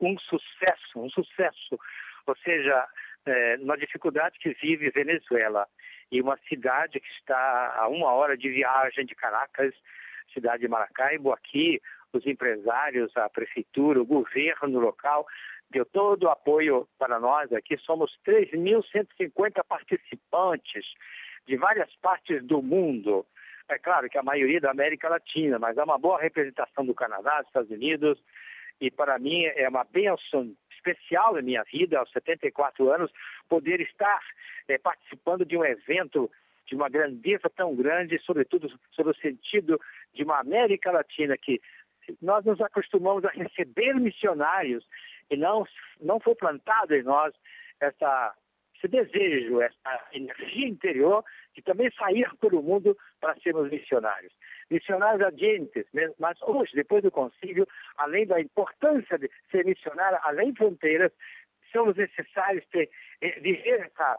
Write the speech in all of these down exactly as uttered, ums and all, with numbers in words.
um sucesso, um sucesso. Ou seja, é, uma dificuldade que vive Venezuela. E uma cidade que está a uma hora de viagem de Caracas, cidade de Maracaibo. Aqui, os empresários, a prefeitura, o governo local, deu todo o apoio para nós. Aqui somos três mil cento e cinquenta participantes de várias partes do mundo. É claro que a maioria da América Latina, mas há uma boa representação do Canadá, dos Estados Unidos. E para mim é uma bênção especial na minha vida, aos setenta e quatro anos, poder estar é, participando de um evento de uma grandeza tão grande, sobretudo sobre o sentido de uma América Latina que nós nos acostumamos a receber missionários e não, não foi plantado em nós essa, esse desejo, essa energia interior de também sair pelo mundo para sermos missionários. Missionários adiantes, mas hoje, depois do concílio, além da importância de ser missionário além fronteiras, somos necessários ter, viver essa,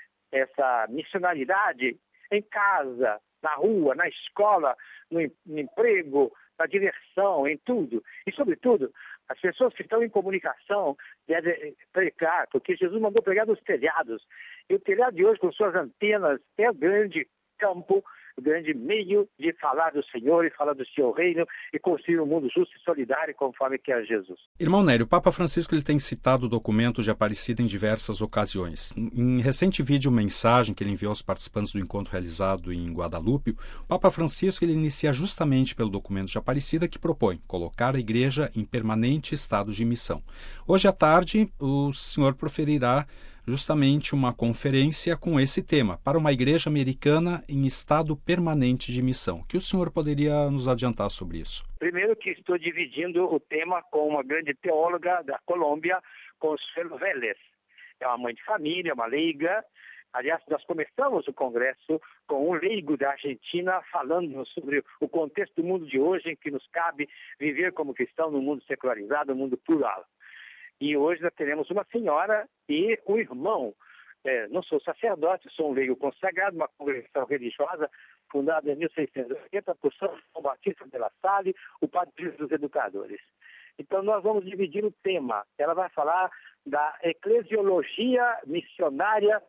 essa missionalidade em casa, na rua, na escola, no, no emprego, na diversão, em tudo. E, sobretudo, as pessoas que estão em comunicação devem pregar, porque Jesus mandou pregar nos telhados. E o telhado de hoje, com suas antenas, é o grande campo, o grande meio de falar do Senhor e falar do seu reino e construir um mundo justo e solidário conforme quer Jesus. Irmão Nélio, o Papa Francisco ele tem citado o documento de Aparecida em diversas ocasiões. Em recente vídeo mensagem que ele enviou aos participantes do encontro realizado em Guadalupe, o Papa Francisco ele inicia justamente pelo documento de Aparecida que propõe colocar a Igreja em permanente estado de missão. Hoje à tarde, o senhor proferirá justamente uma conferência com esse tema, para uma igreja americana em estado permanente de missão. O que o senhor poderia nos adiantar sobre isso? Primeiro que estou dividindo o tema com uma grande teóloga da Colômbia, Consuelo Vélez. É uma mãe de família, uma leiga. Aliás, nós começamos o congresso com um leigo da Argentina falando sobre o contexto do mundo de hoje, em que nos cabe viver como cristão no mundo secularizado, no mundo plural. E hoje nós teremos uma senhora e um irmão. É, não sou sacerdote, sou um leigo consagrado, uma congregação religiosa fundada em mil seiscentos e oitenta por São Batista de La Salle, o padre dos educadores. Então nós vamos dividir o tema. Ela vai falar da eclesiologia missionária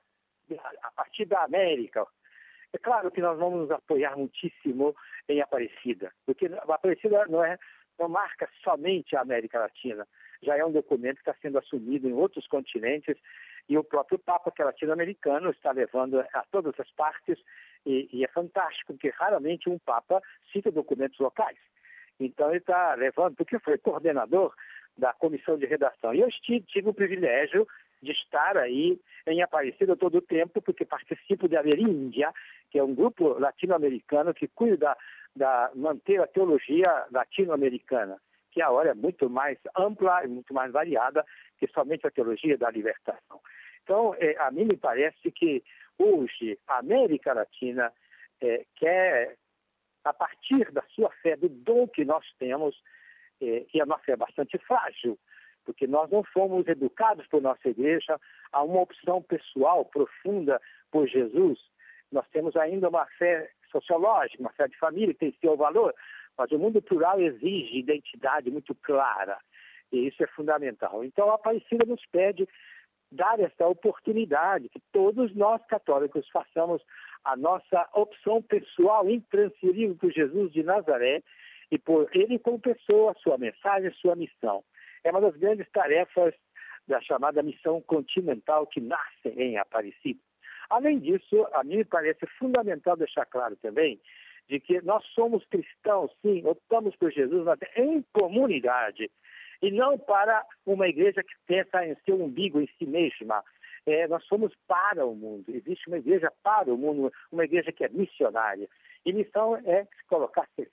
a partir da América. É claro que nós vamos nos apoiar muitíssimo em Aparecida, porque a Aparecida não, é, não marca somente a América Latina. Já é um documento que está sendo assumido em outros continentes e o próprio Papa, que é latino-americano, está levando a todas as partes e, e é fantástico, porque raramente um Papa cita documentos locais. Então ele está levando, porque foi coordenador da comissão de redação. E eu tive, tive o privilégio de estar aí em Aparecida todo o tempo, porque participo de Ameríndia, que é um grupo latino-americano que cuida da manter a teologia latino-americana, que agora é muito mais ampla e muito mais variada que somente a teologia da libertação. Então, é, a mim me parece que hoje a América Latina é, quer, a partir da sua fé, do dom que nós temos, é, e a nossa fé é bastante frágil, porque nós não fomos educados por nossa igreja a uma opção pessoal profunda por Jesus. Nós temos ainda uma fé sociológica, uma fé de família que tem seu valor, mas o mundo plural exige identidade muito clara, e isso é fundamental. Então, a Aparecida nos pede dar essa oportunidade, que todos nós católicos façamos a nossa opção pessoal intransferível por Jesus de Nazaré, e por ele como pessoa, sua mensagem, sua missão. É uma das grandes tarefas da chamada missão continental que nasce em Aparecida. Além disso, a mim me parece fundamental deixar claro também de que nós somos cristãos, sim, optamos por Jesus mas em comunidade, e não para uma igreja que pensa em seu umbigo, em si mesma. É, nós somos para o mundo, existe uma igreja para o mundo, uma igreja que é missionária. E missão é se colocar